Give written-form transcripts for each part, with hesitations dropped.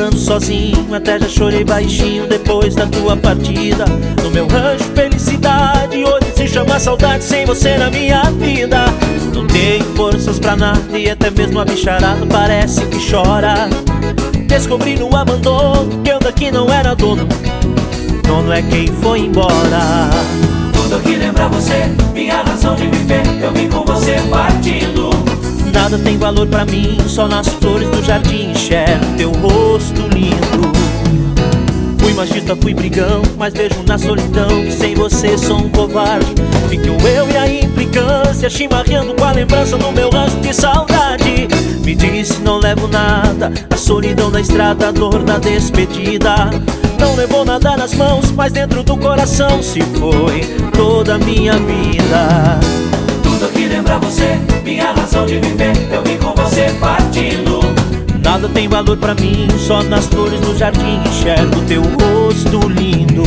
chorando sozinho, até já chorei baixinho depois da tua partida. No meu rancho felicidade, hoje se chama saudade sem você na minha vida. Não tenho forças pra nada e até mesmo a bicharada parece que chora. Descobri no abandono que eu daqui não era dono, dono é quem foi embora. Tudo que lembra você, minha razão de viver, eu vim com você partindo. Nada tem valor pra mim, só nas flores do jardim enxergo teu rosto lindo. Fui machista, fui brigão, mas vejo na solidão que sem você sou um covarde. Fiquei eu e a implicância, chimarreando com a lembrança do meu ranço de saudade. Me disse não levo nada, a solidão da estrada, a dor da despedida. Não levou nada nas mãos, mas dentro do coração se foi toda a minha vida. Tudo que lembra você, minha razão de viver, eu vim com você partindo. Nada tem valor pra mim, só nas flores do jardim enxergo teu rosto lindo.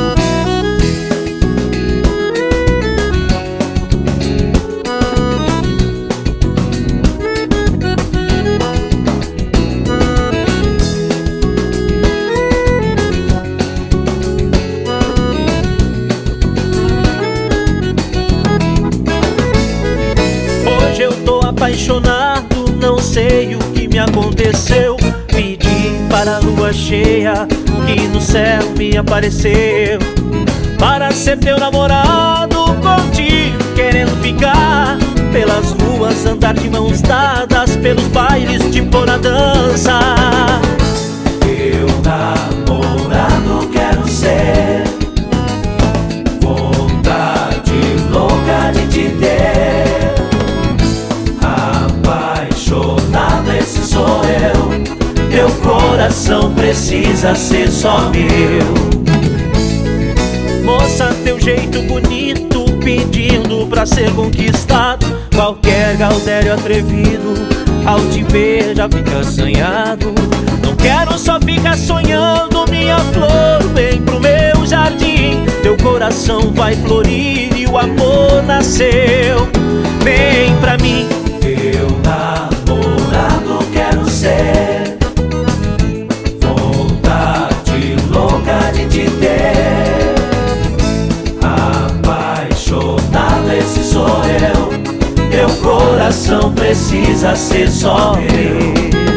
Hoje eu tô apaixonado, não sei o que me aconteceu. Pedi para a lua cheia que no céu me apareceu, para ser teu namorado, contigo querendo ficar. Pelas ruas andar de mãos dadas, pelos bailes te pôr na dança. Eu namorado quero ser, vontade louca de te ter. Apaixonado esse sou eu, teu coração precisa ser só meu. Moça, teu jeito bonito, pedindo pra ser conquistado. Qualquer gaudério atrevido, ao te ver já fica assanhado. Não quero só ficar sonhando, minha flor, vem pro meu jardim. Teu coração vai florir e o amor nasceu. Vem pra mim. Eu namorado quero ser, vontade louca de te ter. Apaixonado esse sou eu, teu coração precisa ser só meu.